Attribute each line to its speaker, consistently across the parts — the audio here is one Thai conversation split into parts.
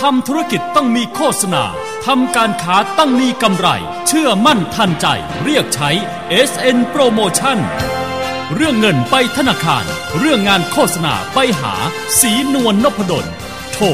Speaker 1: ำธุรกิจต้องมีโฆษณาทำการค้าต้องมีกำไรเชื่อมั่นทันใจเรียกใช้ SN Promotion เรื่องเงินไปธนาคารเรื่องงานโฆษณาไปหาศรีนวลนพดลโทร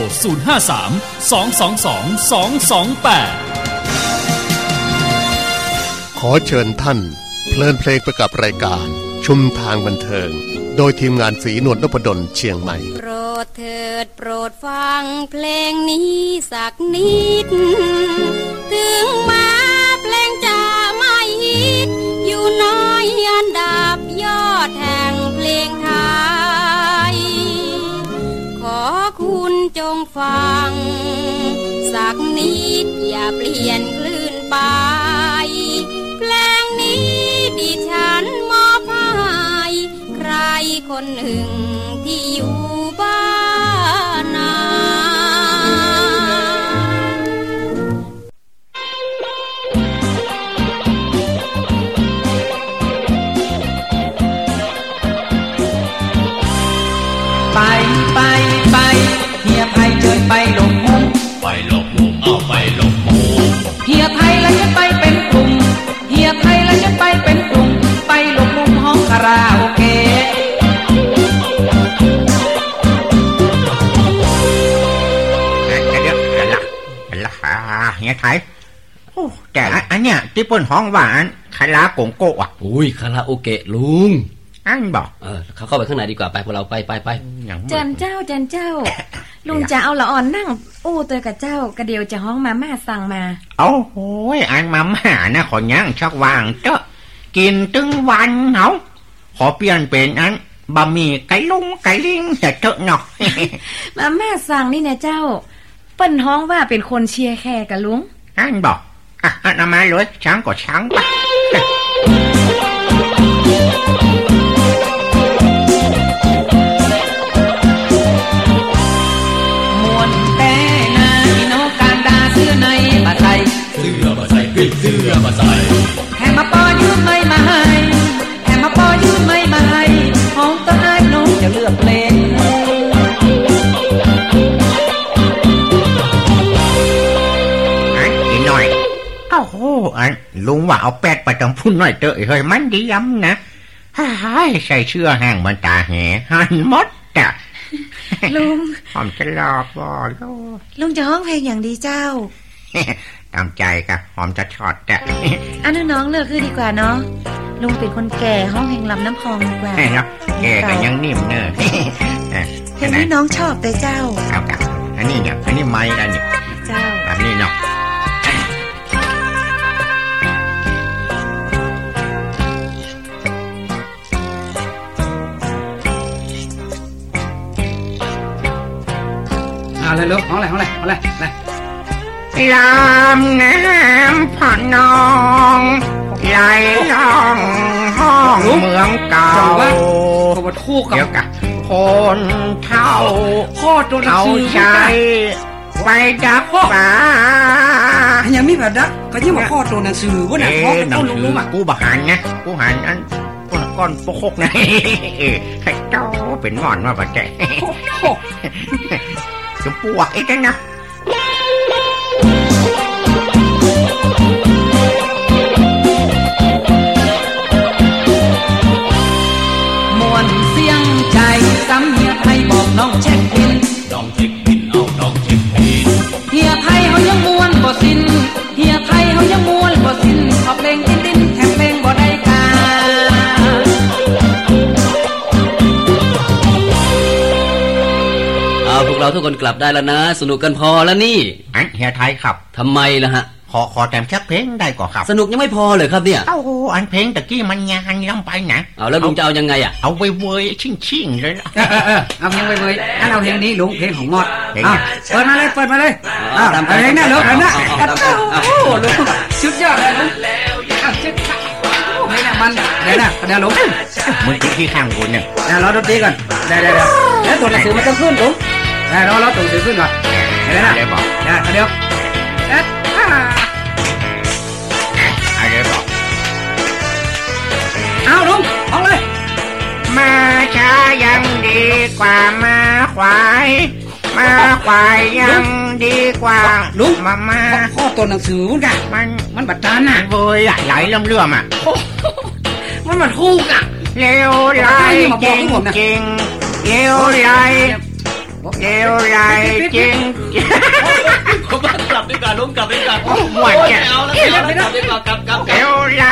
Speaker 1: 053-222-228
Speaker 2: ขอเชิญท่านเพลินเพลงไปกับรายการชุมทางบันเทิงโดยทีมงานศรีนวลนพดลเชียงใหม่
Speaker 3: โปรดเถิดโปรดฟังเพลงนี้สักนิดถึงแม้เพลงจะไม่ฮิตอยู่น้อยอันดับยอดแห่งเพลงไทยขอคุณจงฟังสักนิดอย่าเปลี่ยนคลื่นไปเพลงนี้ดิฉันมอบให้ใครคนหนึ่งที่อยู่บ้านนา
Speaker 4: ไปเฮียไพเชิญไปหลบมุม
Speaker 5: ไปหลบมุมเอาไปหลบมุม
Speaker 4: เฮียไพแล้วจะไปเป็นกลุ่มเฮียไพแล้วจะไปเป็นกลุ่มไปหลบมุมห้องคาราโอเกะ
Speaker 5: เฮียไทยโอ้แต่อันเนี้ยที่เปิ้นห้องว่าอันคาราโกงโกะอ่ะ
Speaker 6: อุ้ยคาราโอเกะลุง
Speaker 5: อันบอก
Speaker 6: เขาเข้าไปข้างในดีกว่าไปพวกเราไป
Speaker 7: เจนเจ้าลุงจะเอาละอ่อนนั่งอู้ตัวกับเจ้ากระเดียวจะห้องมาม่าสั่งมา
Speaker 5: โอ้โหอันมาม่านะขอยังชักวางเจ้ากินตึงวันเหรอขอเปลี่ยนเป็นอันบะหมี่ไก่ลุงไก่ลิงจะเจาะหน่อย
Speaker 7: มาม่าสั่งนี่นะเจ้าเปิ้นห้องว่าเป็นคนเชียร์แขกกับลุง
Speaker 5: อันบอกอันมาเลยช้างก็ช้างไป
Speaker 4: มวนแต่นาอิโนการดาเสื้อในมาใส่
Speaker 5: ปิ้งเสื้อมาใส่
Speaker 4: แค่มาปอยืมไม่มาให้แค่มาปอยืมไม่มาให้ห้องต้นไม้น้องจะเลือกเพลง
Speaker 5: โอ้โหอันลุงว่าเอาแปดไปจำพุ่นหน่อยเตอะเฮ้ยมันดีย้ำนะใส่เชื่อแห้งมันตาแห่หันมดจ้ะ
Speaker 7: ลุง
Speaker 5: หอมจะหลอกบ่
Speaker 7: ลุงจะห้องเพลงอย่างดีเจ้า
Speaker 5: ตามใจค่ะหอมจะช็อตจ้ะ
Speaker 7: อันน้องเลือกคือดีกว่าเนาะลุงเป็นคนแก่ห้องเพลงลำน้ำพองดีกว่า
Speaker 5: เนาะแก่ก็ยังนิ่มเนอะ
Speaker 7: เพลงนี้น้องชอบแต่เจ้า
Speaker 5: เอาจ้ะอันนี้เนี่ยอันนี้ไม้อันนี้
Speaker 7: เจ้า
Speaker 5: อันนี้เนาะ
Speaker 6: อะไรลูกเอาอะไรล
Speaker 5: ำน้ำพ่อน้องไหลล่องห้องเมืองเก่าเดี๋ยวกันคนเท่าเอาใจไปดักป่า
Speaker 6: ยังมีแบบดักก็ยิ่งมาพ่อตัวหนังสือว่าหนังพ่อต้องรู้มา
Speaker 5: กูบักหันนะกูหันอันก้อนโป๊กนะให้เจ้าเป็นหมอนมาประแจจะปวกไอ้กันนะ
Speaker 4: มวนเสียงใจซ้ำเฮียไทยบอกน้องเช็คบิน
Speaker 5: น้องเช็คบินเอาน้องเช็คบิน
Speaker 4: เฮียไทยเขายังมวนบ่สิ้นเฮียไทยเขายังมวนบ่สิ้นขอเพลงดิ้นแถมเพลงบ่ได้กา
Speaker 6: พวกเราทุกคนกลับได้แล้วนะสนุกกันพอแล้วนี่
Speaker 5: อันเฮียไทยครับ
Speaker 6: ทำไมล่ะฮะ
Speaker 5: ขอแต่มชักเพลงได้ก่อนครับ
Speaker 6: สนุกยังไม่พอเลยครับเนี่ย
Speaker 5: โอ้โหอันเพลงตะกี้มันยานล้ำไปนะ
Speaker 6: เอาแล้วลุงจะเอายังไงอ่ะ
Speaker 5: เอาเว่ยชิ่งเลย
Speaker 6: เอาเพลงเว่ยถ้าเราเพลงนี้ลุงเพลงของมอดเปิดมาเลยเพลงนี้ลุงโอ้ลุงสุดยอดเลยมันเดี๋ยวลุง
Speaker 5: มึงที่ข้างบนเนี่ย
Speaker 6: รอดนตรีก่อนเดี๋ยวแล้วตัวหนังสือมันต้องขึ้นลุงรอตัวหนังสือขึ้นก่อนเดี๋ยวบอกเดี๋ยวเอาลุงเอาเลย
Speaker 5: มาช้ายังดีกว่ามาควายมาควายยังดีกว่า
Speaker 6: ลุง
Speaker 5: มา
Speaker 6: ข้อตัวหนังสือพุ่นกะมันบัดตานน่ะ
Speaker 5: เว้ยไหลเลื่อมอ่ะ
Speaker 6: มันบัดคู่กะ
Speaker 5: เลวไหลจริงจริงเลวไหลเร็วไรจริง
Speaker 1: ผมกลับดีกว่าลุงกลับดีกว่า
Speaker 5: หวานแก่
Speaker 1: เอาแล้วกลับดีกว่ากลับ
Speaker 5: เร็วไร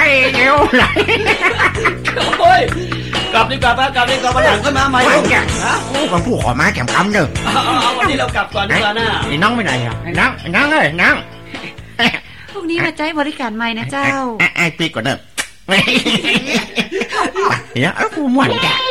Speaker 1: โอ้ยกลับดีกว่าป้ากลับดีกว่าวันหลังก็มาใหม่ลุง
Speaker 5: มันผู้ขอมาแข่งคำเด้อ
Speaker 1: เอาวันนี้เรากลับก่อนดีกว่านะ
Speaker 5: ไอ้น้องไปไหนอ่ะน้องเลยน้อง
Speaker 7: พวกนี้มาใจบริการใหม่นะเจ้า
Speaker 5: ไอ้ปีก่อนเด้อเนี่ยผู้หวานแก่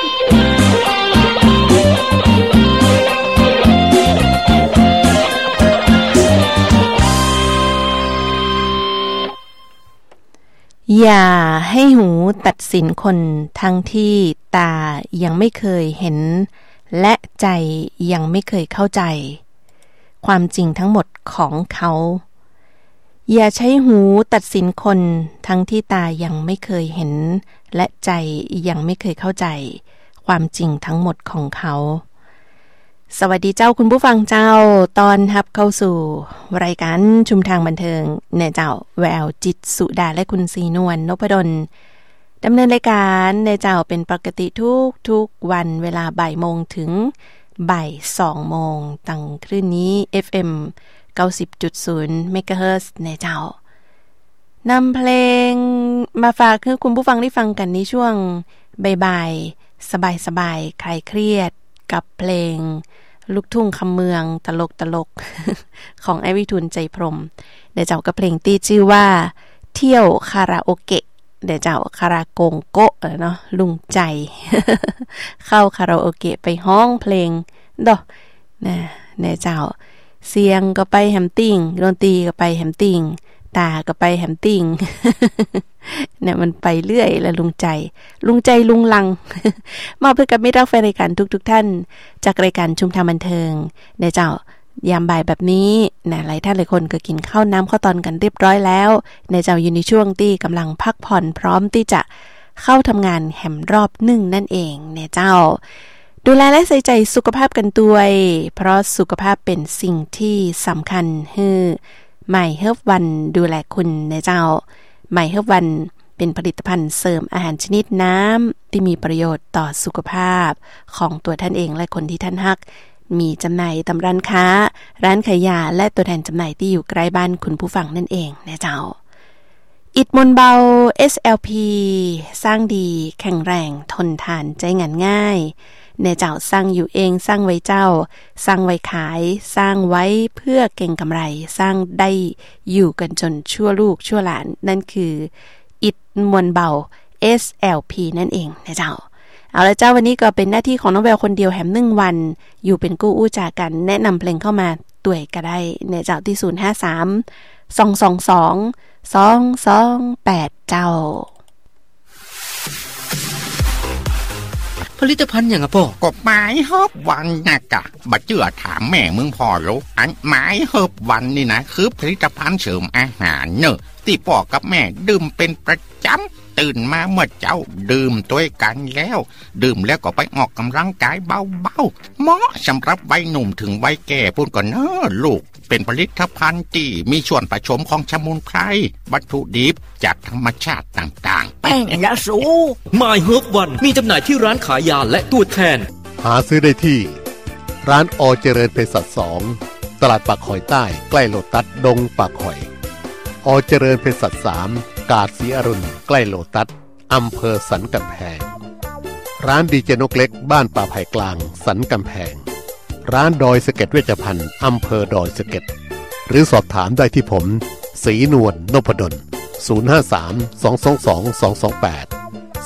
Speaker 8: อย่าให้หูตัดสินคนทั้งที่ตายังไม่เคยเห็นและใจยังไม่เคยเข้าใจความจริงทั้งหมดของเขาอย่าใช้หูตัดสินคนทั้งที่ตายังไม่เคยเห็นและใจยังไม่เคยเข้าใจความจริงทั้งหมดของเขาสวัสดีเจ้าคุณผู้ฟังเจ้าตอนรับเข้าสู่รายการชุมทางบันเทิงแน่เจ้าแววจิตสุดาและคุณศรีนวลนพดลดำเนินรายการแน่เจ้าเป็นปกติทุกวันเวลาบ่ายโมงถึงบ่าย2โมงตั้งคลื่นนี้ FM 90.0 เมกะเฮิรตซ์แน่เจ้านำเพลงมาฝากให้คุณผู้ฟังได้ฟังกันในช่วงบ่ายๆสบายๆคลายเครียดกับเพลงลูกทุ่งคำเมืองตลกของไอวิทูลใจพรหมเดี๋ยวเจ้ากับเพลงที่ชื่อว่าเที่ยวคาราโอเกะเดี๋ยวเจ้าคาราโกงโกะเนาะลุงใจ เข้าคาราโอเกะไปห้องเพลงดอกนะเดี๋ยวเจ้าเสียงก็ไปแฮมติ้งดนตรีก็ไปแฮมติ้งตาก็ไปแฮมติ้งเนี่ยมันไปเรื่อยแล้วลุงใจลุงลังมาเพื่อกับมิตรรักแฟนรายการทุกท่านจากรายการชุมทางบันเทิงเนี่ยเจ้ายามบ่ายแบบนี้นะหลายท่านหลายคนก็กินข้าวน้ำข้าวตอนกันเรียบร้อยแล้วเนี่ยเจ้าอยู่ในช่วงที่กำลังพักผ่อนพร้อมที่จะเข้าทำงานแหมรอบ1นั่นเองเนี่ยเจ้าดูแลและใส่ใจสุขภาพกันด้วยเพราะสุขภาพเป็นสิ่งที่สำคัญใหม่เฮิร์บวันดูแลคุณนะเจ้าใหม่เฮิร์บวันเป็นผลิตภัณฑ์เสริมอาหารชนิดน้ำที่มีประโยชน์ต่อสุขภาพของตัวท่านเองและคนที่ท่านฮักมีจำหน่ายตามร้านค้าร้านขายยาและตัวแทนจำหน่ายที่อยู่ใกล้บ้านคุณผู้ฟังนั่นเองนะเจ้าอิฐมนเบา SLP สร้างดีแข็งแรงทนทานใจงานง่ายในเจ้าสร้างอยู่เองสร้างไว้เจ้าสร้างไว้ขายสร้างไว้เพื่อเก่งกำไรสร้างได้อยู่กันจนชั่วลูกชั่วหลานนั่นคืออิฐมวลเบา SLP นั่นเองนะเจ้าเอาละเจ้าวันนี้ก็เป็นหน้าที่ของน้องแววคนเดียวแหม1วันอยู่เป็นกู้อู้จากันแนะนำเพลงเข้ามาต่วยก็ได้ในเจ้าที่053-222-228เจ้า
Speaker 1: ผลิตภัณฑ์อย่างอะพ่อก
Speaker 5: บไม้เฮิบวันนะกะบัดเจือถามแม่มึงพอรู้อันไม้เฮิบวันนี่นะคือผลิตภัณฑ์เสริมอาหารเนอะที่พ่อกับแม่ดื่มเป็นประจำตื่นมาเมื่อเจ้าดื่มด้วยกันแล้วดื่มแล้วก็ไปออกกำลังกายเบาๆเหมาะสำหรับวัยหนุ่มถึงวัยแก่พูดก่อนเนอะลูกเป็นผลิตภัณฑ์ที่มีส่วนผสมของสมุนไพรวัตถุดิบจากธรรมชาติต่างๆ
Speaker 1: แป้งยาสูไมเฮิร์บวันมีจำหน่ายที่ร้านขายยาและตัวแทน
Speaker 2: หาซื้อได้ที่ร้านอเจริญเภสัช2ตลาดปากหอยใต้ใกล้โลตัสดงปากหอยอเจริญเภสัช3กาดศรีอรุณใกล้โลตัสอำเภอสันกำแพงร้านดีเจนกเล็กบ้านป่าไผ่กลางสันกำแพงร้านดอยสะเก็ดเวชภัณฑ์อำเภอดอยสะเก็ดหรือสอบถามได้ที่ผมศรีนวลนพดล053-222-228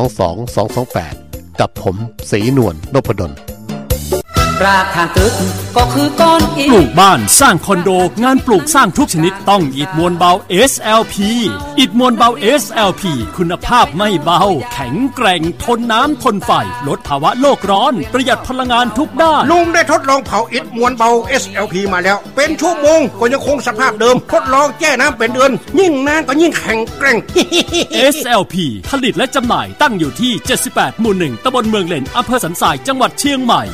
Speaker 2: 053-222-228กับผมศรีนวลนพดล
Speaker 6: รากทางตึก
Speaker 4: ก็คือก้อนอิฐ
Speaker 1: ปลูกบ้านสร้างคอนโดงานปลูกสร้างทุกชนิดต้องอิฐมวลเบา SLP อิฐมวลเบา SLP คุณภาพไม่เบาแข็งแกร่งทนน้ำทนไฟลดภาวะโลกร้อนประหยัดพลังงานทุกด้าน
Speaker 5: ลุงได้ทดลองเผาอิฐมวลเบา SLP มาแล้วเป็นชั่วโมงก็ยังคงสภาพเดิมทดลองแช่น้ำเป็นเดือนยิ่งนานก็ยิ่งแข็งแกร่ง
Speaker 1: SLP ผลิตและจำหน่ายตั้งอยู่ที่78หมู่1ตำบลเมืองเหล็นอำเภอสันทรายจังหวัดเชียงใหม่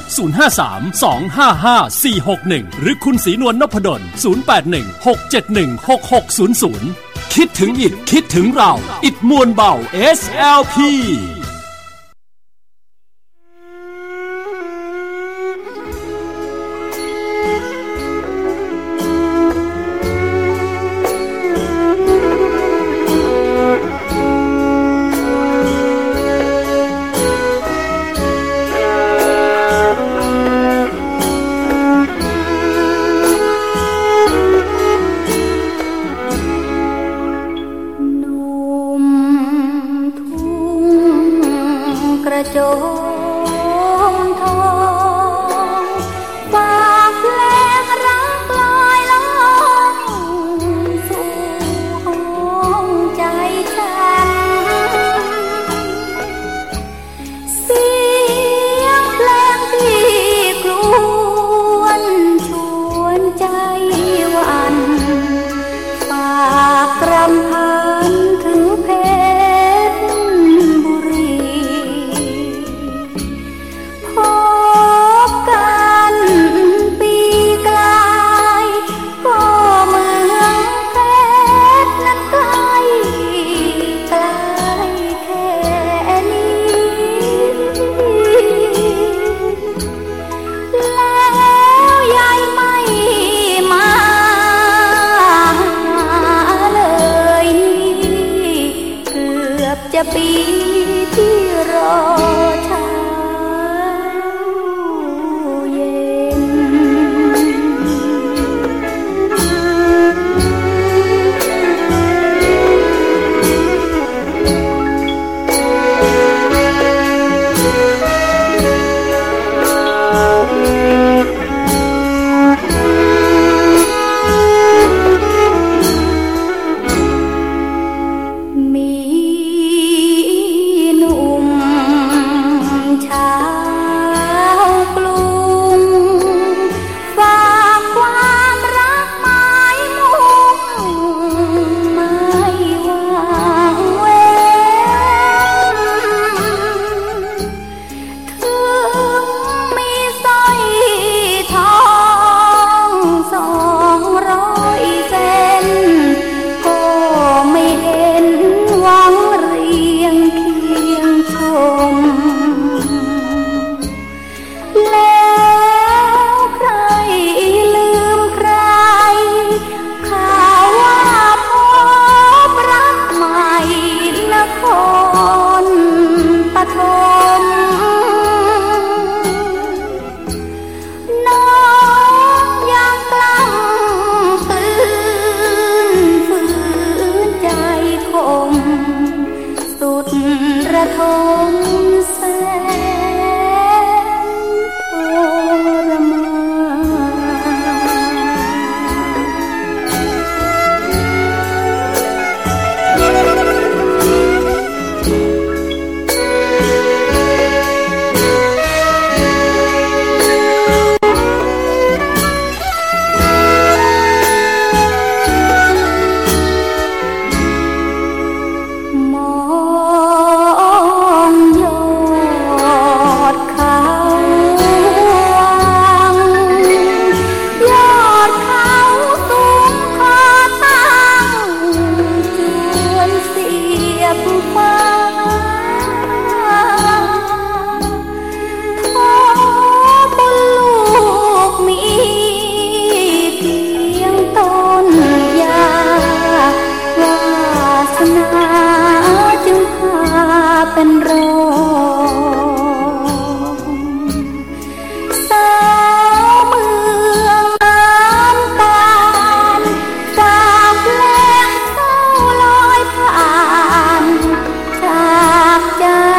Speaker 1: 053-255-461หรือคุณศรีนวลนพดล081-671-6600คิดถึงอิฐคิดถึงเราอิฐมวลเบา SLP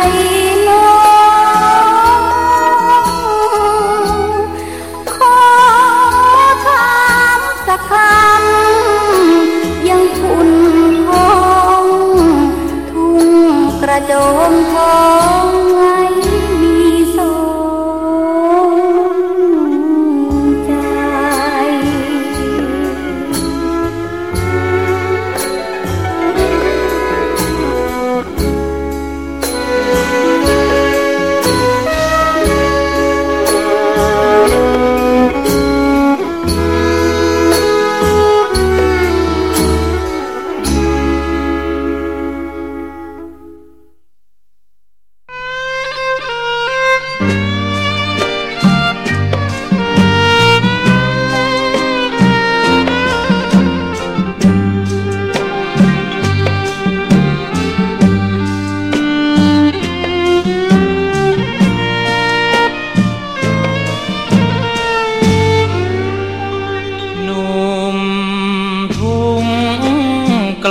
Speaker 9: ขอ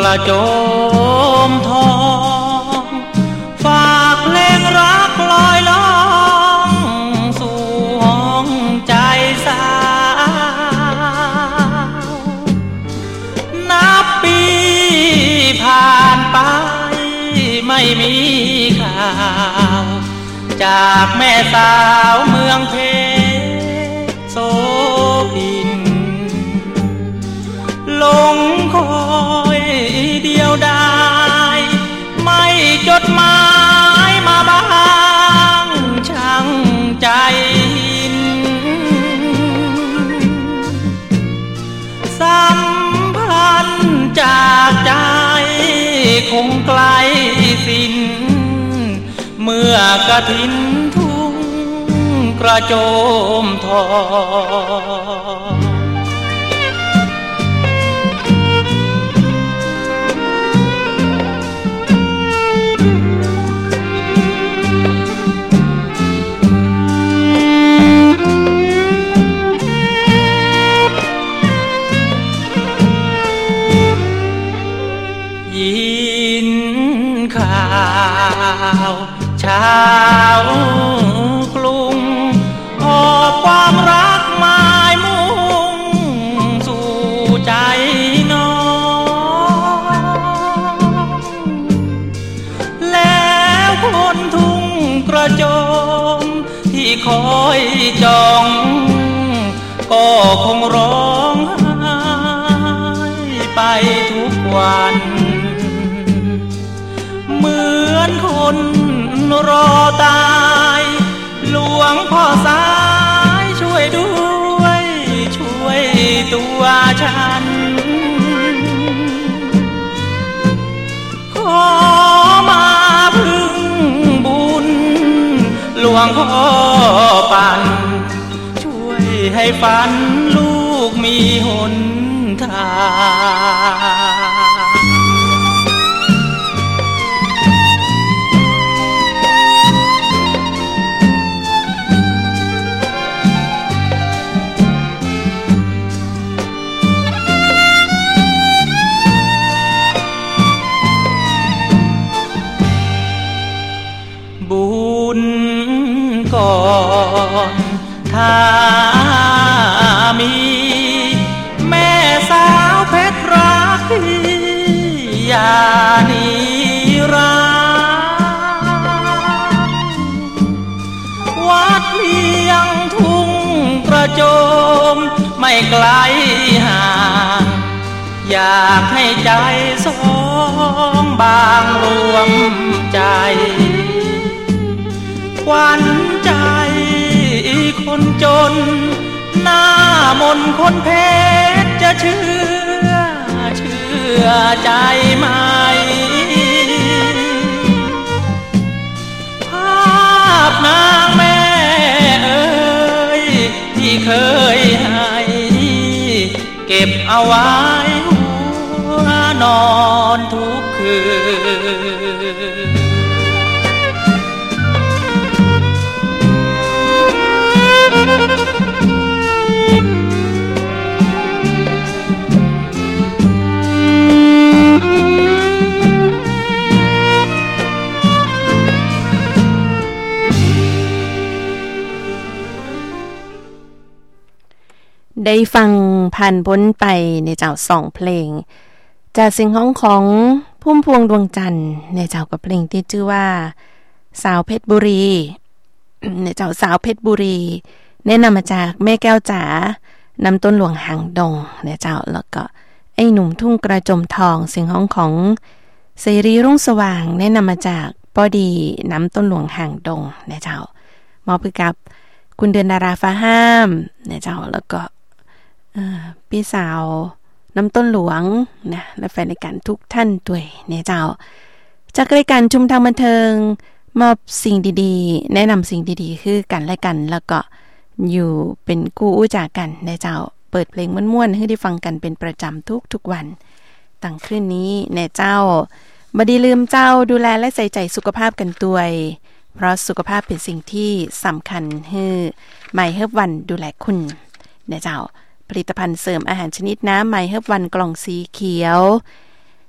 Speaker 9: ระโจมทองฝากเพลงรักลอยล่องสู่ห้องใจสาวนับปีผ่านไปไม่มีข่าวจากแม่สาวเมืองเพชรโสพินหลงคอยเดียวดายไม่จดหมายมาบ้างช่างใจสัมพันธ์จากใจคงไกลสิ้นเมื่อกฐินทุ่งกระโจมทองยินข่าวชาวกรุงหอบความรักหมายมุ่งสู่ใจน้องแล้วคนทุ่งกระโจมที่คอยจองก็คงร้องไห้ไปทุกวันเหมือนคนรอตายหลวงพ่อสายช่วยด้วยช่วยตัวฉันขอมาพึ่งบุญหลวงพ่อปั่นช่วยให้ฝันลูกมีหนทางบุญก่อนถ้ามีแม่สาวเพชรรักพี่อย่าหนีรักวัดเพียงทุ่งกระโจมไม่ไกลห่างอยากให้ใจสองบางรวมใจขวัญใจคนจนหน้ามนคนเพชรจะเชื่อใจไหมภาพนางแม่เอ๋ยที่เคยให้เก็บเอาไว้หัวนอนทุกคืน
Speaker 8: ได้ฟังผ่านพ้นไปในเจ้า2เพลงจากเสียงของพุ่มพวงดวงจันทร์ในเจ้ากับเพลงที่ชื่อว่าสาวเพชรบุรีในเจ้าสาวเพชรบุรีแนะนำมาจากแม่แก้วจ๋านำต้นหลวงหางดงในเจ้าแล้วก็ไอ้หนุ่มทุ่งกระโจมทองเสียงของเสรีรุ่งสว่างแนะนำมาจากป้อดีนำต้นหลวงหางดงในเจ้ามอบให้กับคุณเดือนดาราฟ้าห้ามในเจ้าแล้วก็พี่สาวน้ำต้นหลวงนะและแฟนรายการทุกท่านด้วยเนี่ยเจ้าจากรายการชุมทางบันเทิงมอบสิ่งดีๆแนะนำสิ่งดีๆคือกันและกันแล้วก็อยู่เป็นกู้อู้จากกันเนี่ยเจ้าเปิดเพลงม่วนๆให้ได้ฟังกันเป็นประจำทุกวันตั้งคืนนี้เนี่ยเจ้าบ่ได้ลืมเจ้าดูแลและใส่ใจสุขภาพกันด้วยเพราะสุขภาพเป็นสิ่งที่สำคัญให้ไมเฮิร์บวันดูแลคุณเนี่ยเจ้าผลิตภัณฑ์เสริมอาหารชนิดน้ำไมเฮิร์บวันกล่องสีเขียว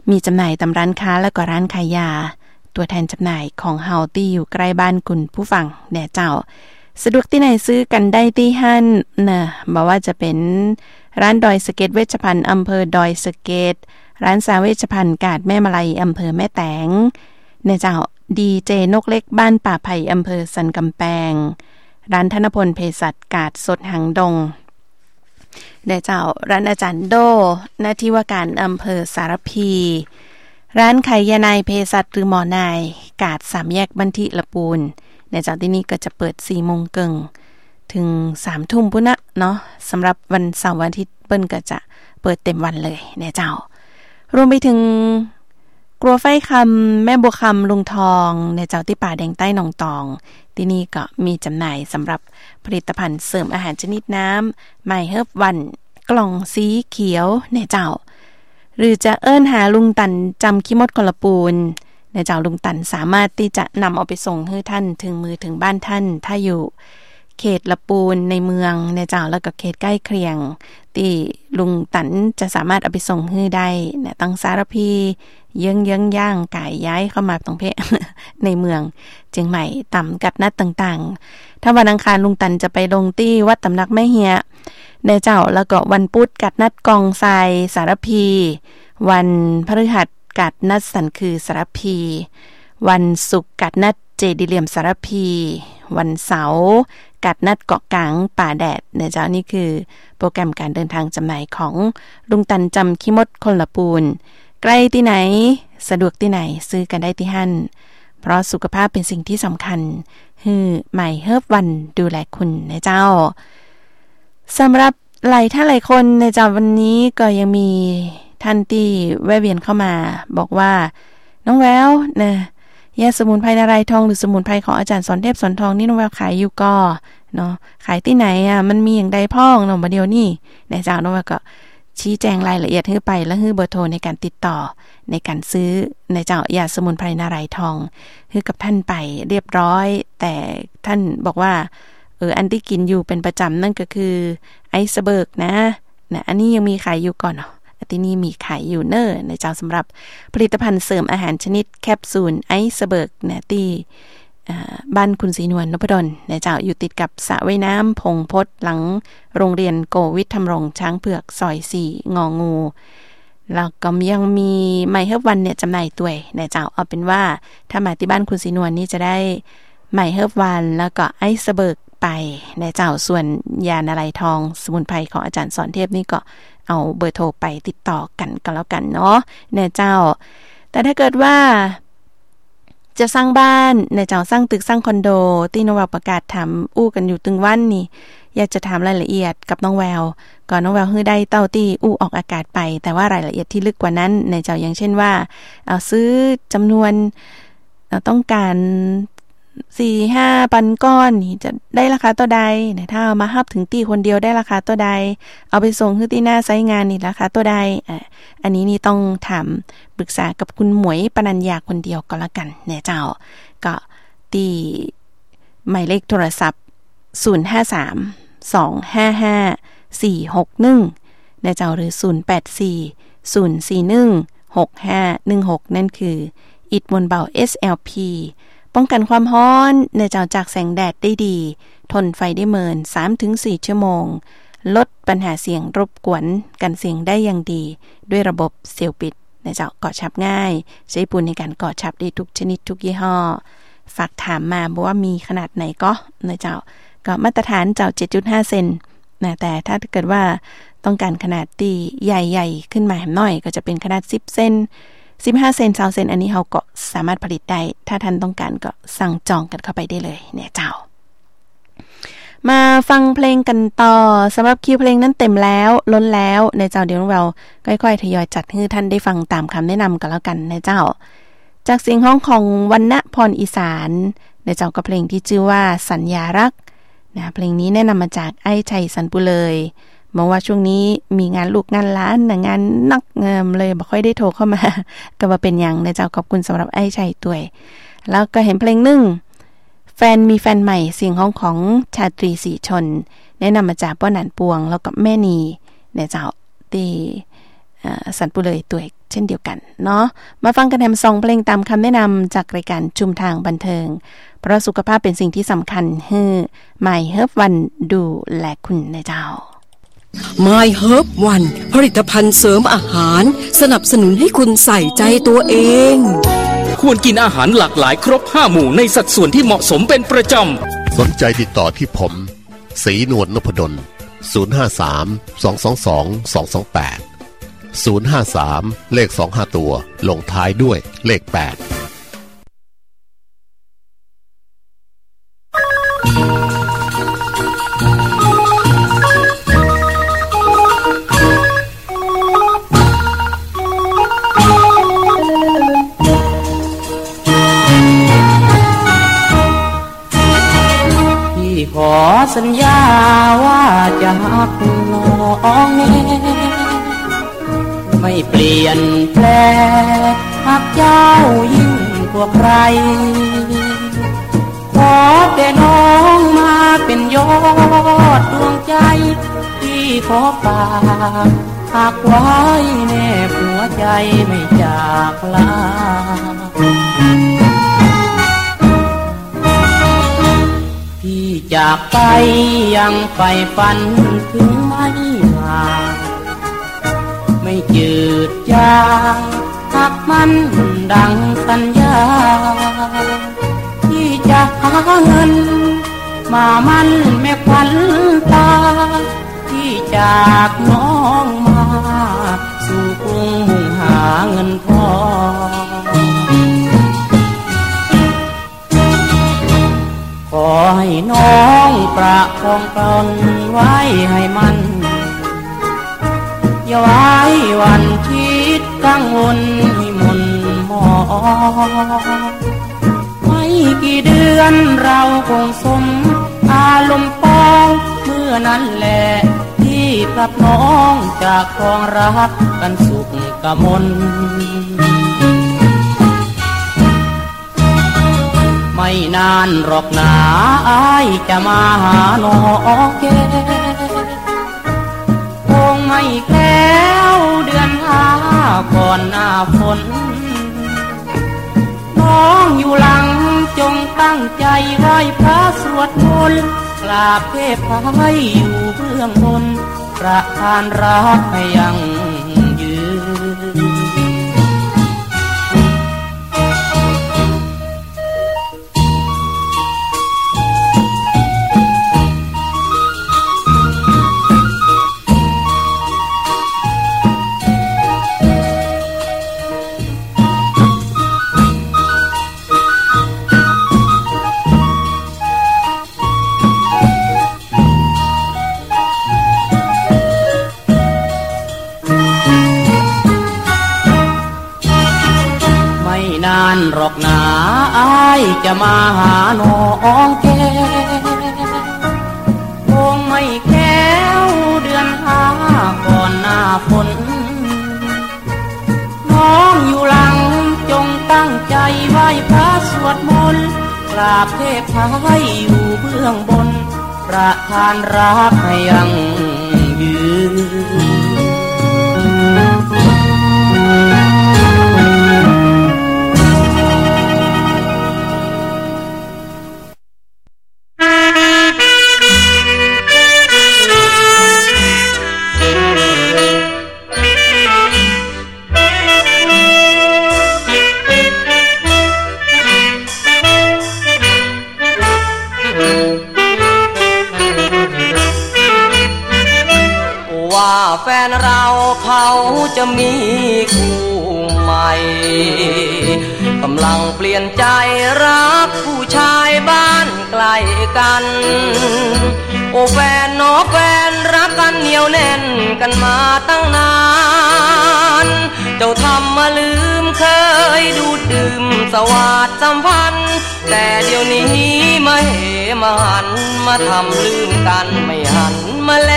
Speaker 8: มีจำหน่ายตามร้านค้าและก็ร้านขายยาตัวแทนจำหน่ายของเฮาที่อยู่ใกล้บ้านคุณผู้ฟังแน่เจ้าสะดวกที่ไหนซื้อกันได้ที่ห้านนะบอกว่าจะเป็นร้านดอยสะเก็ดเวชภัณฑ์อำเภอดอยสะเก็ดร้านสาเวชภัณฑ์กาดแม่มะไลอำเภอแม่แตงในเจ้าดีเจนกเล็กบ้านป่าไผ่อำเภอสันกำแพงร้านธนพลเภสัชกาดสดหางดงในเจ้าร้านอาจารย์โดหน้าที่ว่าการอำเภอสารพีร้านขายยานายเภสัชหรือหมอนายกาด3แยกบันทิละปูนในเจ้าที่นี่ก็จะเปิด 4:00 นถึง 3 ทุ่มพุ่นนะเนาะสำหรับวันเสาร์วันอาทิตย์เปิ้นก็จะเปิดเต็มวันเลยในเจ้ารวมไปถึงครัวไฟคำแม่บัวคำลุงทองในเจ้าที่ป่าแดงใต้หนองตองที่นี่ก็มีจำหน่ายสำหรับผลิตภัณฑ์เสริมอาหารชนิดน้ำไมเฮิร์บวันกล่องสีเขียวในเจ้าหรือจะเอิ้นหาลุงตันจำขี้มดกละปูนในเจ้าลุงตันสามารถที่จะนำเอาไปส่งให้ท่านถึงมือถึงบ้านท่านถ้าอยู่เขตละปูนในเมืองในเจ้าแล้วก็เขตใกล้เคียงที่ลุงตันจะสามารถเอาไปส่งให้ได้เนี่ยตั้งสารพีเยื้องย่างไก่ย้ายเข้ามาตรงเพในเมืองเชียงใหม่ต่ำกัดนัดต่างๆถ้าวันอังคารลุงตันจะไปลงที่วัดตำหนักแม่เฮียในเจ้าแล้วก็วันพุธกัดนัดกองทรายสารพีวันพฤหัสกัดนัดสันคือสารพีวันศุกร์กัดนัดเจดีเหลี่ยมสารพีวันเสาร์กัดนัดเกาะกลางป่าแดดเนี่ยเจ้านี่คือโปรแกรมการเดินทางจำหน่ายของลุงตันจำขี้มดคนละปูนใกล้ที่ไหนสะดวกที่ไหนซื้อกันได้ที่หั่นเพราะสุขภาพเป็นสิ่งที่สำคัญใหม่เฮิร์บวันดูแลคุณนะเจ้าสำหรับหลายท่านหลายคนในเจ้าวันนี้ก็ยังมีท่านที่แวะเวียนเข้ามาบอกว่าน้องแววนะยาสมุนไพรนารายทองหรือสมุนไพรของอาจารย์สอนเทพสอนทองนี่น้องแววขายอยู่ก็เนาะขายที่ไหนมันมีอย่างใดพ้องเนาะบัดเดียวนี่ในเจ้าน้องแววก็ชี้แจงรายละเอียดให้ไปแล้วให้เบอร์โทรในการติดต่อในการซื้อในเจ้ายาสมุนไพรนารายทองให้กับท่านไปเรียบร้อยแต่ท่านบอกว่าอันที่กินอยู่เป็นประจำนั่นก็คือไอซ์เบิร์กนะอันนี้ยังมีขายอยู่ก่อนเนาะที่นี่มีขายอยู่เนอร์ในเจ้าสำหรับผลิตภัณฑ์เสริมอาหารชนิดแคปซูลไอซ์เบิร์กนะที่บ้านคุณศรีนวลนพดลในเจ้าอยู่ติดกับสระว่ายน้ำพงพดหลังโรงเรียนโกวิทธรรมรงช้างเผือกซอย4 งองูแล้วก็ยังมีไมเฮิร์บวันเนี่ยจำหน่ายตัวในเจ้าเอาเป็นว่าถ้ามาที่บ้านคุณศรีนวลนี่จะได้ไมเฮิร์บวันแล้วก็ไอซ์เบิร์กไปในเจ้าส่วนยานารายทองสมุนไพรของอาจารย์สอนเทพนี่ก็เอาเบอร์โทรไปติดต่อกันก็แล้วกันเนาะในเจ้าแต่ถ้าเกิดว่าจะสร้างบ้านในเจ้าสร้างตึกสร้างคอนโดที่น้องแววประกาศถามอู้กันอยู่ตึงวันนี่อยากจะถามรายละเอียดกับน้องแววก่อนน้องแววให้ได้เต้าที่อู้ออกอากาศไปแต่ว่ารายละเอียดที่ลึกกว่านั้นในเจ้าอย่างเช่นว่าเอาซื้อจำนวนต้องการ4-5 ปันก้อนนี่จะได้ราคาตัวใดถ้าเอามาฮับถึงตีคนเดียวได้ราคาตัวใดเอาไปส่งที่ที่หน้าไซต์งานนี่ราคาตัวใดอันนี้นี่ต้องถามปรึกษากับคุณหมวยปนัญญาคนเดียวก็แล้วกันเนี่ยเจ้าก็ตีหมายเลขโทรศัพท์053-255-461เนี่ยเจ้าหรือ084-041-6516นั่นคืออิฐมวลเบา SLPป้องกันความร้อนในเจ้าจากแสงแดดได้ดีทนไฟได้เมิน 3-4 ชั่วโมงลดปัญหาเสียงรบกวนกันเสียงได้อย่างดีด้วยระบบเซลล์ปิดในเจ้าก่อฉับง่ายใช้ปูนในการก่อฉับได้ทุกชนิดทุกยี่ห้อฝากถามมาบอกว่ามีขนาดไหนก็ในเจ้าก็มาตรฐานเจ้า 7.5 เซนนะแต่ถ้าเกิดว่าต้องการขนาดที่ใหญ่ๆขึ้นมาหน่อยก็จะเป็นขนาด10 เซน15 เซน20 เซนอันนี้เขาก็สามารถผลิตได้ถ้าท่านต้องการก็สั่งจองกันเข้าไปได้เลยเนี่ยเจ้ามาฟังเพลงกันต่อสำหรับคิวเพลงนั้นเต็มแล้วล้นแล้วในเจ้าเดี๋ยวเราค่อยๆทยอยจัดให้ท่านได้ฟังตามคำแนะนำกันแล้วกันในเจ้าจากเสียงร้องของวรรณพรอีสานในเจ้ากับเพลงที่ชื่อว่าสัญญารักนะเพลงนี้แนะนำมาจากไอ้ชัยสันปุเลยบอกว่าช่วงนี้มีงานลูกงานล้านงานนักเงิมเลยบ่ค่อยได้โทรเข้ามาก็ว่าเป็นอย่างในเจ้าขอบคุณสำหรับไอ้ชัยตัวยแล้วก็เห็นเพลงนึงแฟนมีแฟนใหม่เสียงของชาตรีศรีชนแนะนำมาจากป้อนันปวงแล้วก็แม่นีในเจ้าที่สันปุเลยตัวยเช่นเดียวกันเนาะมาฟังกันแถม2เพลงตามคำแนะนำจากรายการชุมทางบันเทิงเพราะสุขภาพเป็นสิ่งที่สำคัญMy Herb One ดูแลคุณนะเจ้า
Speaker 10: My Herb One ผลิตภัณฑ์เสริมอาหารสนับสนุนให้คุณใส่ใจตัวเอง
Speaker 1: ควรกินอาหารหลากหลายครบ5หมู่ในสัดส่วนที่เหมาะสมเป็นประจ
Speaker 2: ำสนใจติดต่อที่ผมศรีนวลนพดล053-222-228 053เลข25ตัวลงท้ายด้วยเลข8
Speaker 9: ขอสัญญาว่าจะรักน้องแน่ไม่เปลี่ยนแปลงรักเจ้ายิ่งกว่าใครขอแต่น้องมาเป็นยอดดวงใจที่ขอฝากหักไว้แนบหัวใจไม่จากลาพี่จากไปยังไปฝันถึงไม่มาไม่จืดจางหักมันดังสัญญาที่จะหาเงินมามันแม่ควันตาที่จากน้องมาสู่กรุงมุ่งหาเงินทองขอให้น้องประคองตนไว้ให้มันอย่าไว้วันคิดกังวลให้มนหมองไม่กี่เดือนเราคงสมอารมณ์ปองเมื่อนั้นแหละที่กับน้องจากครองรักกันสุขกมลไม่นานหรอกหนาอ้ายจะมาหาน้องแกคงไม่แคล้วเดือน5ก่อนหน้าฝนน้องอยู่หลังจงตั้งใจไหว้พระสวดมนต์กราบเทพให้อยู่เบื้องบนประทานรักให้ยังยืนนานหรอกหนาอ้ายจะมาหาน้องแกคงไม่แก้วเดือน5ก่อนหน้าฝนน้องอยู่หลังจงตั้งใจไหว้พระสวดมนต์กราบเทพให้อยู่เบื้องบนประทานรักให้ยังยืนแฟนเราเขาจะมีคู่ใหม่กำลังเปลี่ยนใจรักผู้ชายบ้านไกลกันโอ้แฟนน้อแฟนรักกันเหนียวแน่นกันมาตั้งนานเจ้าทำมาลืมเคยดูดดื่มสวัสดิ์สัมพันธ์แต่เดี๋ยวนี้ไม่มาหันมาทำลืมกันไม่หันมาแล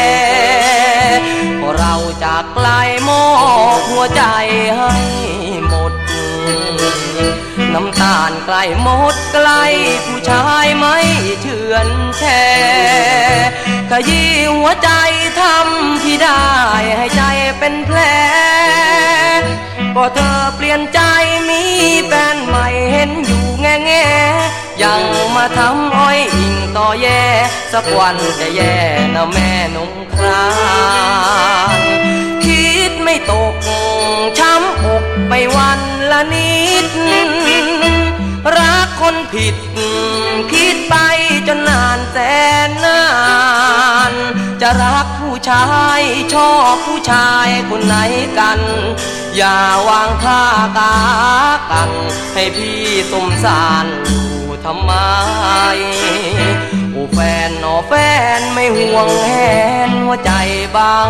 Speaker 9: เราจากไกลมอบหัวใจให้หมดน้ำตาลใกล้หมดใกล้ผู้ชายไม่
Speaker 11: เฉือนแช่ขยี้หัวใจทำพี่ได้ให้ใจเป็นแผลพอเธอเปลี่ยนใจมีแฟนใหม่เห็นอยู่แง่แง่ยังมาทำอ้อยอิงต่อแย่สักวันจะแย่นะแม่นงครานคิดไม่ตกช้ำอกไปวันละนิดรักคนผิดคิดไปจนนานแสนนานจะรักผู้ชายชอบผู้ชายคนไหนกันอย่าวางท่ากากันให้พี่สมสารอยู่ทำไมโอ้แฟนหนอแฟนไม่ห่วงแหนหัวใจบ้าง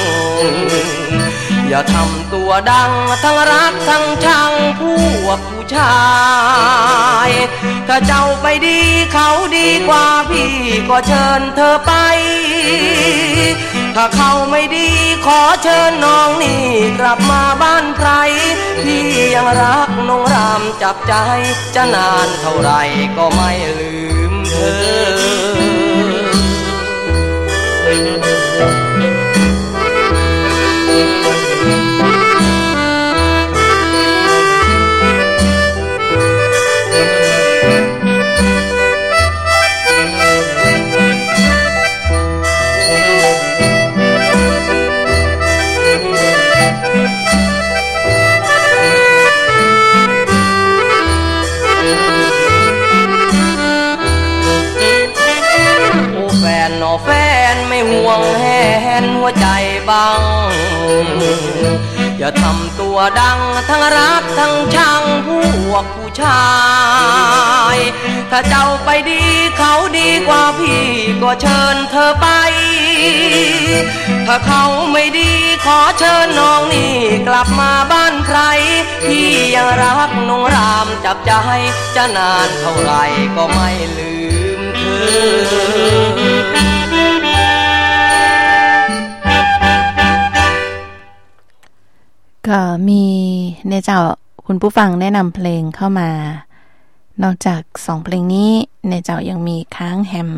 Speaker 11: อย่าทำตัวดังทั้งรักทั้งชังผู้ชายถ้าเจ้าไปดีเขาดีกว่าพี่ก็เชิญเธอไปถ้าเขาไม่ดีขอเชิญน้องนี่กลับมาบ้านใครพี่ยังรักน้องรามจับใจจะนานเท่าไรก็ไม่ลืมเธอแฟนไม่ห่วงแหนหัวใจบังอย่าทำตัวดังทั้งรักทั้งชังผู้ชายถ้าเจ้าไปดีเขาดีกว่าพี่ก็เชิญเธอไปถ้าเขาไม่ดีขอเชิญน้องนี่กลับมาบ้านใครพี่ยังรักน้องรามจับใจจะนานเท่าไรก็ไม่ลืมเธอ
Speaker 8: ก็มีในเจ้าคุณผู้ฟังแนะนำเพลงเข้ามานอกจาก2เพลงนี้ในเจ้ายังมีค้างแฮม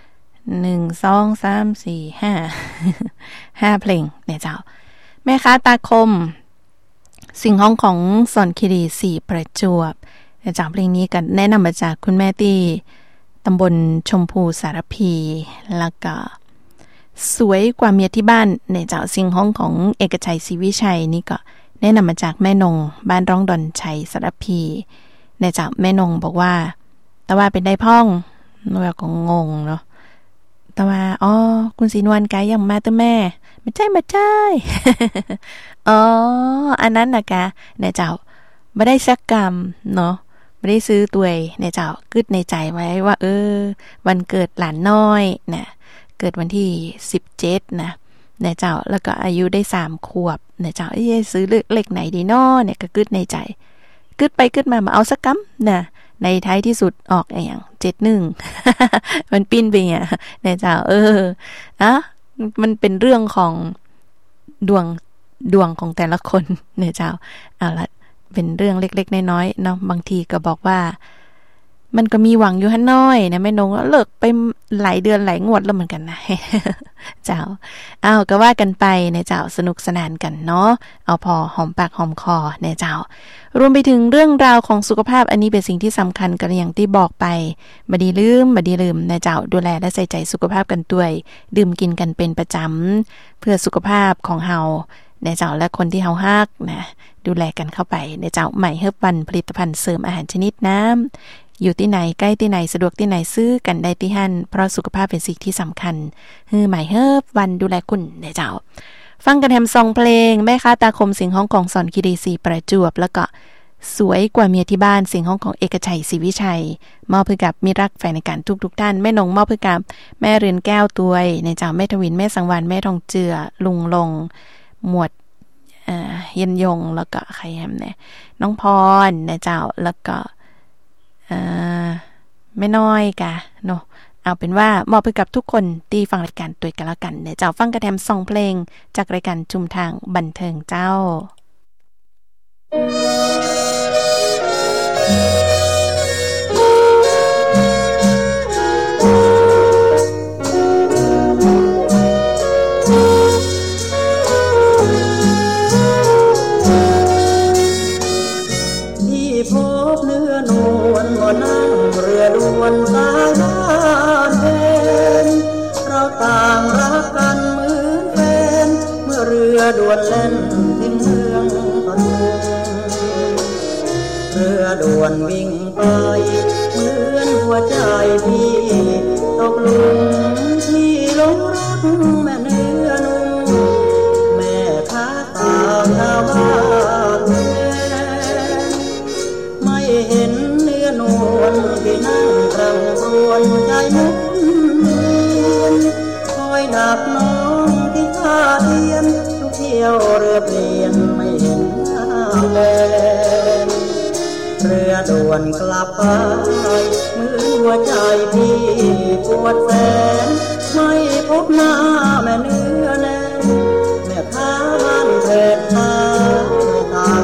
Speaker 8: 1 2 3 4 5 เพลงในเจ้าแม่ค้าตาคมสิ่งห้องของสอนคีรี4ประจวบในเจ้าเพลงนี้กันแนะนำมาจากคุณแม่ที่ตำบลชมพูสารพีแล้วก็สวยกว่าเมียที่บ้านในเจ้าสิ่งห้องของเอกชัยศรีวิชัยนี่ก็แนะนำมาจากแม่นงบ้านร้องดอนชัยสารพีในเจ้าแม่นงบอกว่าแต่ว่าเป็นได้พ่องเราก็งงเนาะแต่ว่าอ๋อคุณศรีนวลไกยังมาตัวแม่ไม่ใช่ อ๋ออันนั้นนะกะในเจ้าไม่ได้สักกรรมเนาะไม่ได้ซื้อตัวในเจ้าคิดในใจไว้ว่าวันเกิดหลานน้อยนะเกิดวันที่17นะเนี่ยเจ้าแล้วก็อายุได้3ขวบเนี่ยเจ้าซื้อเลขไหนดีน้อเนี่ยก็คิดในใจคิดไปคิดมาเอาสักกำนะในท้ายที่สุดออกอย่าง71 มันปิ้นไปอ่ะเนี่ยเจ้ามันเป็นเรื่องของดวงของแต่ละคนเนี่ยเจ้าเอาละเป็นเรื่องเล็กๆน้อยๆเนาะบางทีก็บอกว่ามันก็มีหวังอยู่หั่นน้อยนะแม่นงเลิกไปหลายเดือนหลายงวดแล้วเหมือนกันนะ เจ้าก็ว่ากันไปในเจ้าสนุกสนานกันเนาะเอาพอหอมปากหอมคอในเจ้ารวมไปถึงเรื่องราวของสุขภาพอันนี้เป็นสิ่งที่สำคัญกันอย่างที่บอกไปบ่ดีลืมในเจ้าดูแลและใส่ใจสุขภาพกันด้วยดื่มกินกันเป็นประจำเพื่อสุขภาพของเฮาในเจ้าและคนที่เฮาฮักนะดูแลกันเข้าไปในเจ้าใหม่เฮิบวันผลิตภัณฑ์เสริมอาหารชนิดน้ำอยู่ที่ไหนใกล้ที่ไหนสะดวกที่ไหนซื้อกันได้ที่หั่นเพราะสุขภาพเป็นสิ่งที่สำคัญใหม่เฮิบวันดูแลคุณในเจ้าฟังกันแฮมซองเพลงแม่ค้าตาคมเสียงห้องของสอนคีรี4ประจวบแล้วก็สวยกว่าเมียที่บ้านเสียงห้องของเอกชัยศรีวิชัยมอบเพื่อกับมิตรรักแฟนในการทุกท่านแม่นงมอบเพื่อกับแม่เรือนแก้วตัวยในเจ้าแม่ทวินแม่สังวรแม่ทองเจือลุงลงหมวดเย็นยงแล้วก็ใครแฮมเนี่ยน้องพรในเจ้าแล้วก็ไม่น้อยกะเนาะเอาเป็นว่ามอบให้กับทุกคนที่ฟังรายการตัวกันแล้วกันเนี่ยเจ้าฟังกระแทมซองเพลงจากรายการชุมทางบันเทิงเจ้า
Speaker 12: ายบ้านเดินเราต่างรักกันเหมือนแฟนเมื่อเรือด่วนเล่นถึงเมืองปทุมเรือด่วนวิ่งไปเหมือนหัวใจพี่ตกหลุมที่ลงรักแม่เนื้อนุ่มแม่ค้าตามชาวบ้านไม่เห็นเนื้อนวลที่นั่งรำรวนใจมุนคอยดักน้องที่ท่าเทียนทุกเที่ยวเรือเปลี่ยนไม่เห็นหน้าแลเรือด่วนกลับไปมือหัวใจพี่ปวดแสนไม่พบหน้าแม่เนื้อแน่แม่ค้าบ้านเถิดตาไม่ตาม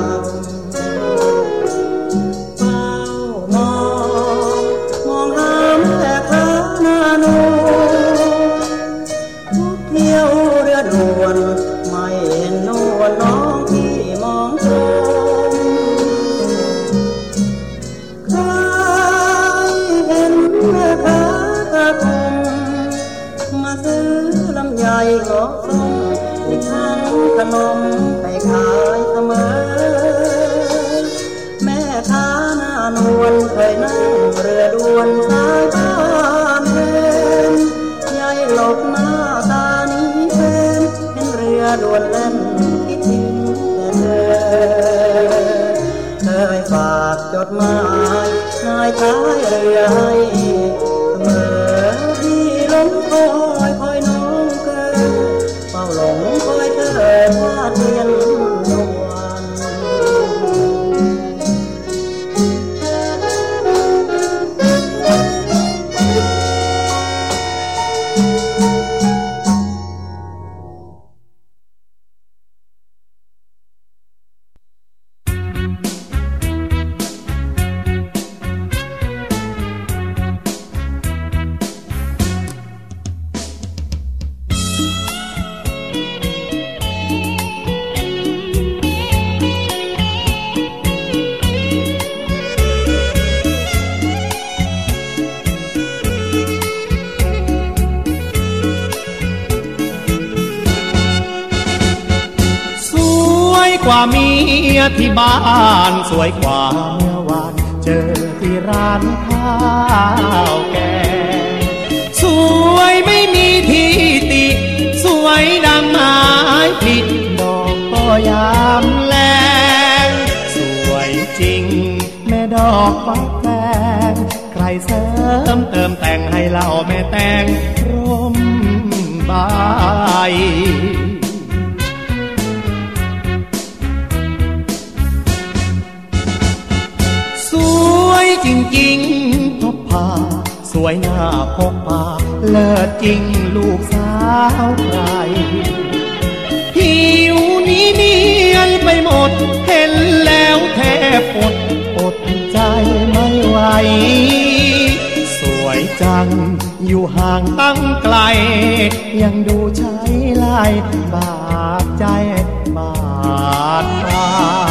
Speaker 12: เฝ้ามองหาแม่ค้าหน้าโนทุกเที่ยวเรือด่วนไม่เห็นนวลน้องที่มองชมใครเห็นแม่ค้ากระทงมาซื้อลำไยงอส้มอีกทั้งขนมให้ขายเสมอแม่ค้าหน้านวลเคยนั่งเรือด่วนสายบ้านเดินยายหลบหน้าตานี้เป็นเห็นเรือด่วนเล่นคิดถึงแต่เธอเคยฝากจดหมายนายท้ายเรือให้เสมอที่หลงคอยน้องเกิดเฝ้าหลงคอยเธอว่าเทียนทุกวัน
Speaker 9: กว่าเมียที่บ้านสวยกว่าเมื่อวานเจอที่ร้านข้าวแกงสวยไม่มีที่ติสวยดังไม้ผลิดอกก็ยามแลงสวยจริงแม่ดอกฟักแฟงใครเสริมเติมแต่งให้เล่าแม่แต่งร่มใบจริงๆพบพาสวยหน้าพกพาเลิศจริงลูกสาวใครผิวนี้เนียนไปหมดเห็นแล้วแทบอดใจไม่ไหวสวยจังอยู่ห่างตั้งไกลยังดูใช้ลายบาดใจบาดตา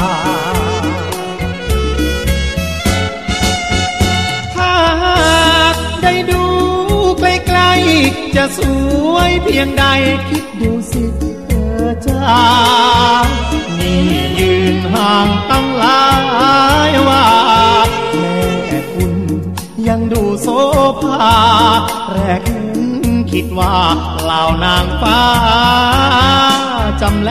Speaker 9: ได้ดูใกล้ๆจะสวยเพียงใดคิดดูสิเธอจ้านี่ยืนห่างตั้งหลายว่าแม่คุณยังดูโสภาแรกเห็นคิดว่าเหล่านางฟ้าจำแล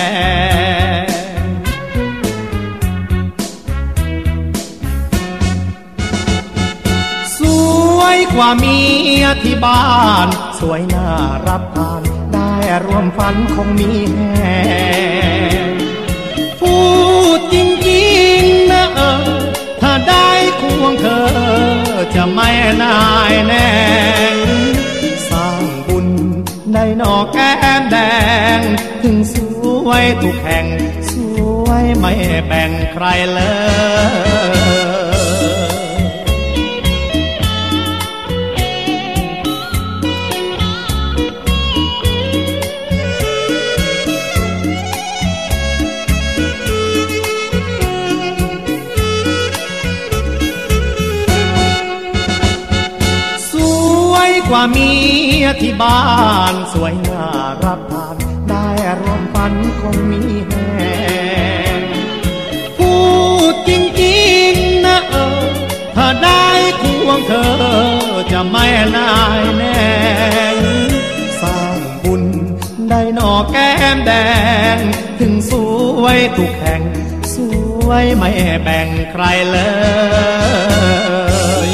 Speaker 9: กว่าเมียที่บ้านสวยน่ารับทานได้ร่วมฝันคงมีแห่พูดจริงๆนะถ้าได้ควงเธอจะไม่นายแน่สร้างบุญได้นอกแก้มแดงถึงสวยทุกแห่งสวยไม่แบ่งใครเลยส
Speaker 13: กว่าเมียที่บ้านสวยน่ารับทานได้รวมฝันคงมีแหงพูดจริงๆนะถ้าได้ควงเธอจะไม่นายแน่สร้างบุญได้หนอแก้มแดงถึงสวยทุกแห่งสวยไม่แบ่งใครเลย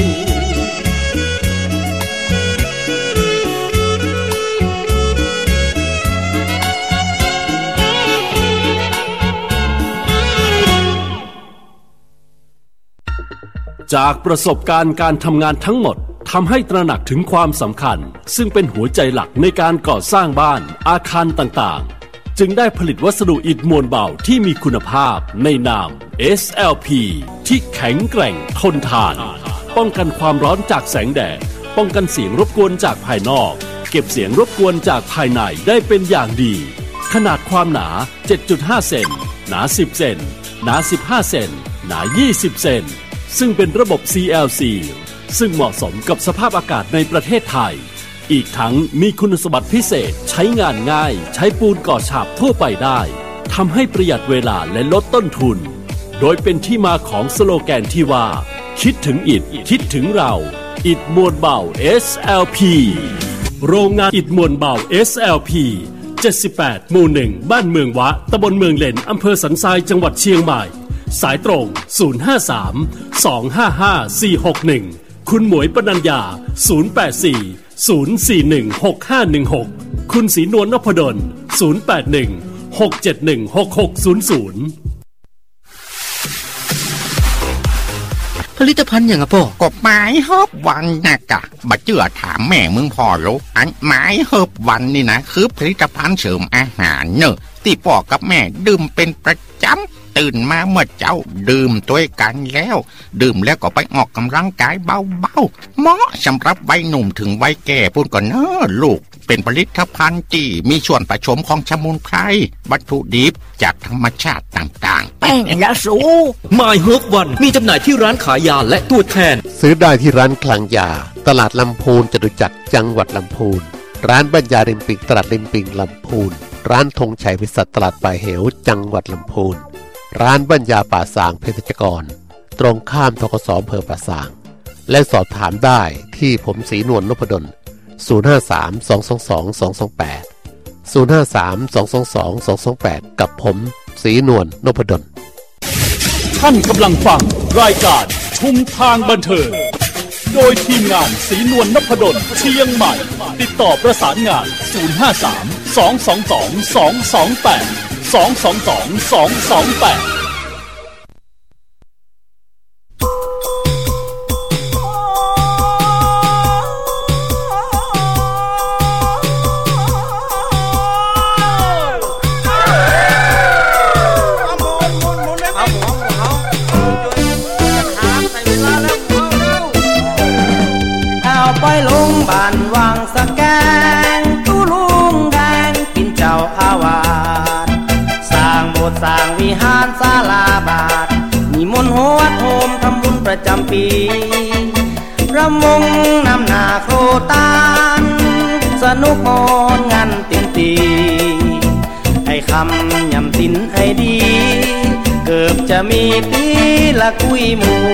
Speaker 1: จากประสบการณ์การทำงานทั้งหมดทำให้ตระหนักถึงความสำคัญซึ่งเป็นหัวใจหลักในการก่อสร้างบ้านอาคารต่างๆจึงได้ผลิตวัสดุอิฐมวลเบาที่มีคุณภาพในนาม SLP ที่แข็งแกร่งทนทานป้องกันความร้อนจากแสงแดดป้องกันเสียงรบกวนจากภายนอกเก็บเสียงรบกวนจากภายในได้เป็นอย่างดีขนาดความหนา 7.5 เซนหนา 10 เซนหนา 15 เซนหนา 20 เซนซึ่งเป็นระบบ CLC ซึ่งเหมาะสมกับสภาพอากาศในประเทศไทยอีกทั้งมีคุณสมบัติพิเศษใช้งานง่ายใช้ปูนก่อฉาบทั่วไปได้ทำให้ประหยัดเวลาและลดต้นทุนโดยเป็นที่มาของสโลแกนที่ว่าคิดถึงอิฐคิดถึงเราอิฐมวลเบา SLP โรงงานอิฐมวลเบา SLP 78 หมู่ 1 บ้านเมืองวะตำบลเมืองเหล็นอำเภอสันทรายจังหวัดเชียงใหม่สายตรง 053-255-461 คุณหมวยปนัญญา 084-041-6516 คุณศรีนวลนพดล 081-671-6600
Speaker 5: ผลิตภัณฑ์อย่างอะพ่อกบไม้เฮิบวันนะกะบัดเจือถามแม่มึงพอรู้อันไม้เฮิบวันนี่นะคือผลิตภัณฑ์เสริมอาหารเนอะที่พ่อกับแม่ดื่มเป็นประจำตื่นมาเมื่อเจ้าดื่มตัวกันแล้วดื่มแล้วก็ไปออกกำลังกายเบาๆเหมาะสำหรับวัยหนุ่มถึงวัยแก่พูดก่อนเนอะลูกเป็นผลิตภัณฑ์ที่มีส่วนผสมของสมุนไพรวัตถุดิบจากธรรมชาติต่างๆแป้งยาสูบ
Speaker 14: My Herb One มีจำหน่ายที่ร้านขายยาและตัวแทน
Speaker 2: ซื้อได้ที่ร้านคลังยาตลาดลำพูนจตุจักรจังหวัดลำพูนร้านบรรยาริมปิงตลาดริมปิงลำพูนร้านธงชัยบริษัทตลาดป่าเหวจังหวัดลำพูนร้านบรรยาป่าสางเภสัชกรตรงข้ามธกส.อำเภอป่าสางและสอบถามได้ที่ผมศรีนวลนพดล 053-222-228 053-222-228 กับผมศรีนวลนพดล
Speaker 1: ท่านกำลังฟังรายการชุมทางบันเทิงโดยทีมงานศรีนวลนพดลเชียงใหม่ติดต่อประสานงาน 053-222-228 222-228
Speaker 11: บ้านวางสะแกงตู้ลุงแดงกินเจ้าอาวาสสร้างโบสถ์สร้างวิหารศาลาบาทนิมนต์วัดโฮมทำบุญประจำปีรำวงนำหน้าโคตานสนุกมอนงานตินตีให้คำยำตินให้ดีเกือบจะมีปีละคุยหมู่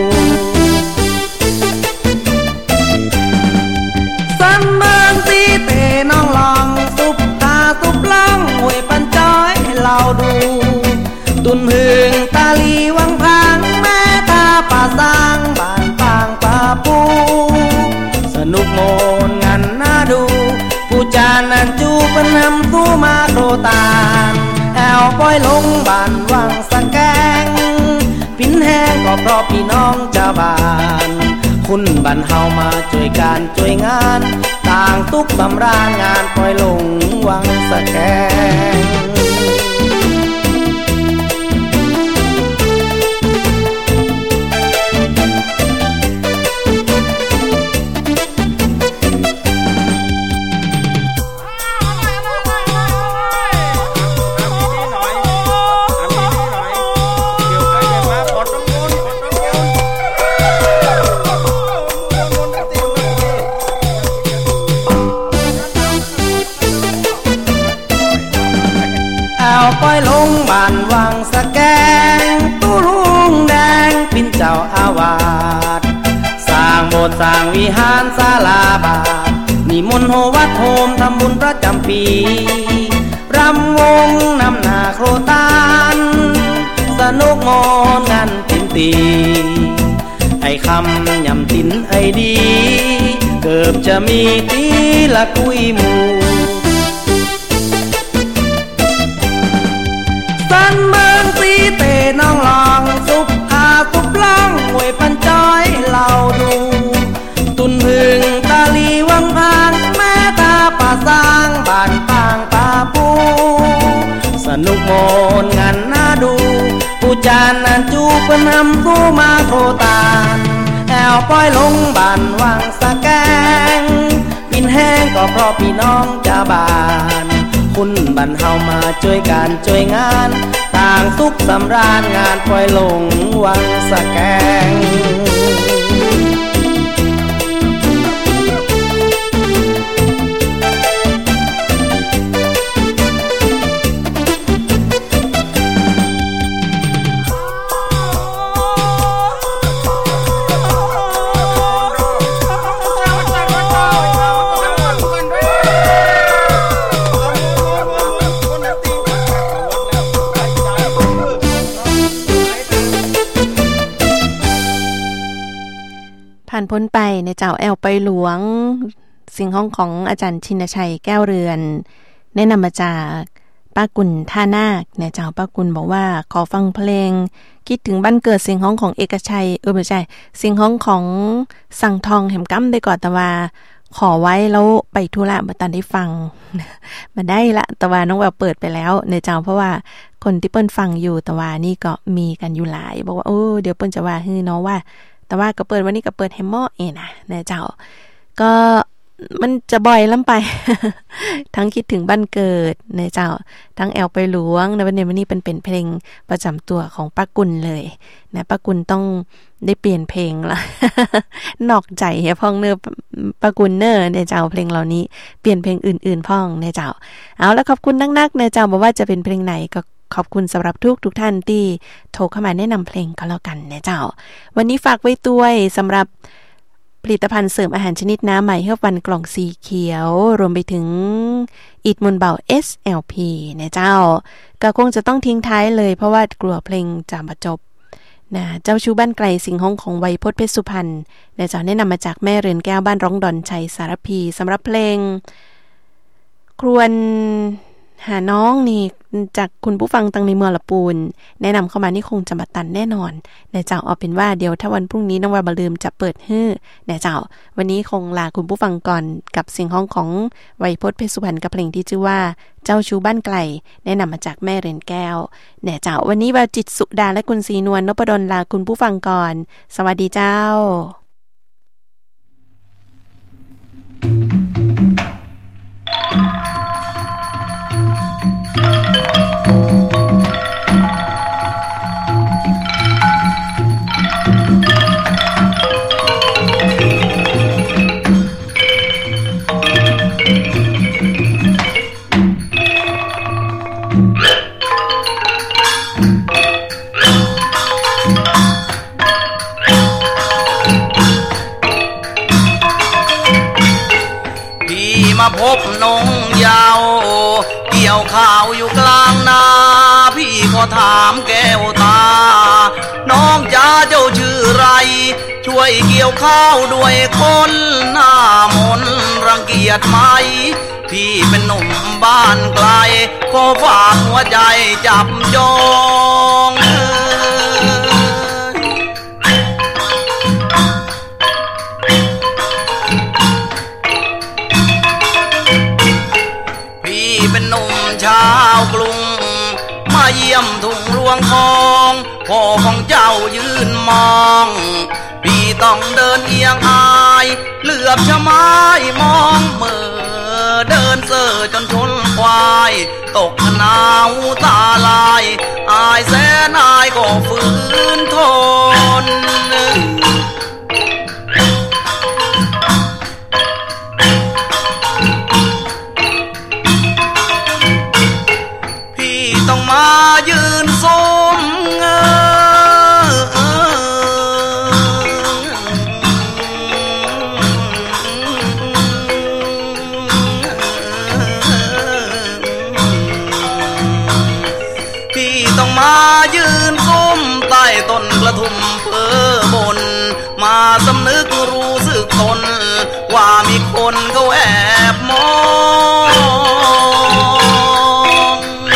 Speaker 11: สันเมืองตีเตน้องลองตุบตาตุบล่องหวยปันจ้อยให้เราดูตุนหึงตาลีวังพังแม่ตาป่าสร้างบ้านปางป่าปูสนุกโมนงานน่าดูผู้จานันจูเป็นนำตู้มาโคตานแอวปล่อยลงบ้านวังสะแกงปิ้นแห้งก็เพราะพี่น้องเจ้าบ้านคุณบันเฮามาช่วยการช่วยงานต่างทุกสำราญงานปล่อยลงวังสะแกงสะแกงตู้ลุงแดงเป็นเจ้าอาวาสสร้างโบสถ์สร้างวิหารศาลาบาทนิมนต์โหวัดโฮมทำบุญประจำปีรำวงนำหน้าโครตานสนุกมอนงานตินตีไอ้คำยำตินไอ้ดีเกือบจะมีตีละกุยหมูสันเมืองสีเตน้องลองซุปอาซุปล่องหวยปันจ้อยเหล่าดูตุนพึ่งตาลีวังพางแม่ตาป่าสร้างบ้านปางป่าปูสนุกโมนงานน่าดูผู้จานนันจูเปิ้นทำสู้มาโคตานแอวป้อยลงบ้านวังสะแกงปินแห้งก็เพราะพี่น้องจะบานคุณบันเฮามาช่วยกันช่วยงานต่างสุขสำราญงานปล่อยลงวังสะแกง
Speaker 8: ผ่านพ้นไปในเจ้าแอลไปหลวงสิ่งห้องของอาจารย์ชินชัยแก้วเรือนแนะนำมาจากป้ากุลท่านาคในเจ้าป้ากุลบอกว่าขอฟังเพลงคิดถึงบ้านเกิดสิ่งห้องของเอกชัยไม่ใช่สิ่งห้องของสั่งทองแหมกัมได้ก่อนแต่ว่าขอไว้แล้วไปธุระมาตันได้ฟังมาได้ละแต่ว่าน้องแววเปิดไปแล้วในเจ้าเพราะว่าคนที่เปิ้นฟังอยู่แต่ว่านี่ก็มีกันอยู่หลายบอกว่าเดี๋ยวเปิ้นจะว่าฮือน้องว่าแต่ว่าก็เปิดวันนี้ก็เปิดแฮมเมอร์นะเจ้าก็มันจะบ่อยล้ำไป ทั้งคิดถึงบ้านเกิดนะเจ้าทั้งแอลไปหลวงในวันนี้เป็นเพลงประจำตัวของป้ากุลเลยนะป้ากุลต้องได้เปลี่ยนเพลงละ นอกใจเฮียพ่องเนอป้ากุลเนอในเจ้าเพลงเหล่านี้เปลี่ยนเพลงอื่นๆพ่องในเจ้าเอาแล้วขอบคุณนักๆในเจ้าบอกว่าจะเป็นเพลงไหนก็ขอบคุณสำหรับทุกท่านที่โทรเข้ามาแนะนำเพลงก็แล้วกันนะเจ้าวันนี้ฝากไว้ด้วยสำหรับผลิตภัณฑ์เสริมอาหารชนิดน้ำใหม่เฮือบวันกล่องสีเขียวรวมไปถึงอิฐมนเบา SLP นะเจ้าก็คงจะต้องทิ้งท้ายเลยเพราะว่ากลัวเพลงจะมาจบนะเจ้าชูบ้านไกลสิงห้องของไวยพจน์เพชรสุพรรณนะเจ้าแนะนำมาจากแม่เรือนแก้วบ้านร้องดอนชัยสารพีสำหรับเพลงครวญหาน้องนี่จากคุณผู้ฟังตังในเมืองละปูนแนะนำเข้ามานี่คงจะมาตันแน่นอนนะเจ้าเอาเป็นว่าเดี๋ยวถ้าวันพรุ่งนี้น้องว่าบ่ลืมจะเปิดฮื้อนะเจ้าวันนี้คงลาคุณผู้ฟังก่อนกับเสียงห้องของไวยพจน์เพชรสุพรรณกับเพลงที่ชื่อว่าเจ้าชูบ้านไกลแนะนำมาจากแม่เรือนแก้วนะเจ้าวันนี้ว่าจิตสุดาและคุณศรีนวลนพดลลาคุณผู้ฟังก่อนสวัสดีเจ้า
Speaker 11: มาพบน้องยาวเกี่ยวข้าวอยู่กลางนาพี่ก็ถามแก้วตาน้องจ้าเจ้าชื่อไรช่วยเกี่ยวข้าวด้วยคนหน้ามนรังเกียจไหมพี่เป็นหนุ่มบ้านไกลขอฝากหัวใจจับจองชาวกรุงมาเยี่ยมทุ่งรวงทองพ่อของเจ้ายืนมองพี่ต้องเดินเอียงอายเหลือบชะไม้มองเมื่อเดินเซ่อจนชนควายตกหนาวตาลายอายแสนอายก็ฝืนทนต้องมายืนโซสำนึกรู้สึกตนว่ามีคนเขาแอบมอง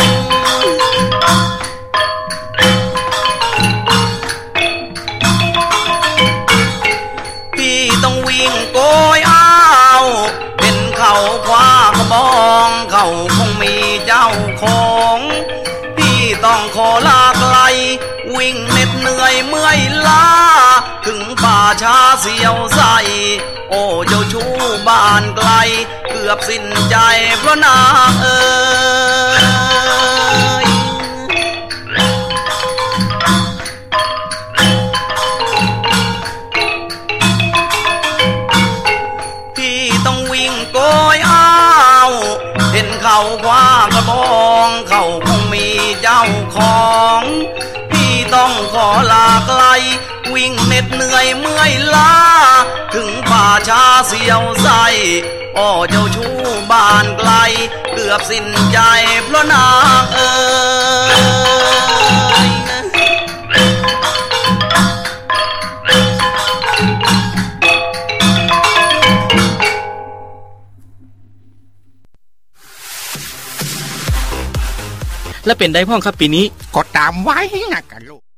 Speaker 11: พี่ต้องวิ่งโกยอ้าวเป็นเขาคว้ากระบองเขาคงมีเจ้าของพี่ต้องขอลาไกลวิ่งเหน็ดเหนื่อยเมื่อยล้าถึงป่าช้าเสียวใสโอ้เจ้าชู้บ้านไกลเกือบสิ้นใจเพราะนางเอ๋ยพี่ต้องวิ่งโกยอ้าวเห็นเขาคว้ากระบองเขาคงมีเจ้าของพี่ต้องขอลาไกลวิ่งเหน็ดเหนื่อยเมื่อยล้าถึงป่าช้าเสียวใสอ้อเจ้าชู้บ้านไกลเกือบสิ้นใจเพราะนางเอ๋ย
Speaker 14: และเป็นได้พ่องครับปีนี้
Speaker 5: ก็ตามไว้นะกันลูก